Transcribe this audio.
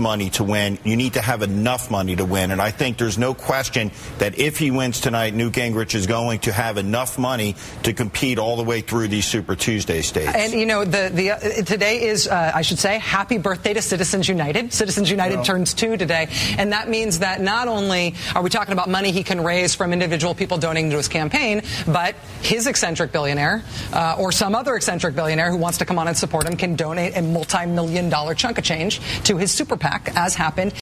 money to win. You need to have enough money to win. And I think there's no question that if he wins tonight, Newt Gingrich is going to have enough money to compete all the way through these Super Tuesday states. And, you know, today is, I should say, happy birthday to Citizens United. Citizens United turns 2 today. And that means that not only are we talking about money he can raise from individual people donating to his campaign, but his eccentric billionaire or some other eccentric billionaire who wants to come on and support him can donate a multi-million-dollar chunk of change to his super PAC, as happened